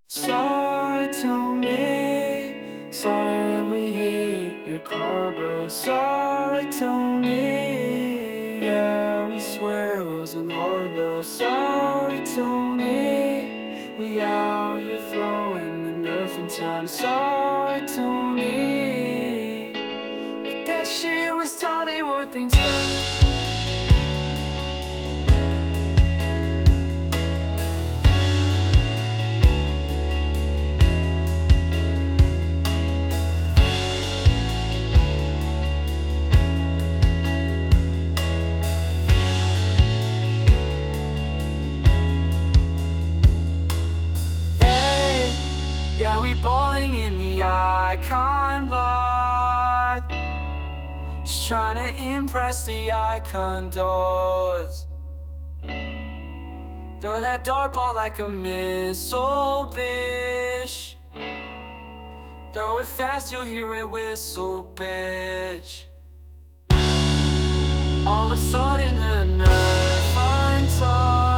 Sorry to me, sorry we hit your car, bro. Sorry to me, yeah, we swear it wasn't hard, though. Sorry to me, we out here throwing the nerf in time. Sorry to me, but that shit was totally worth things. Yeah, we bowling in the icon lot, just trying to impress the icon doors. Throw that dart ball like a missile, bitch. Throw it fast, you'll hear it whistle, bitch. All of a sudden the nerve finds us.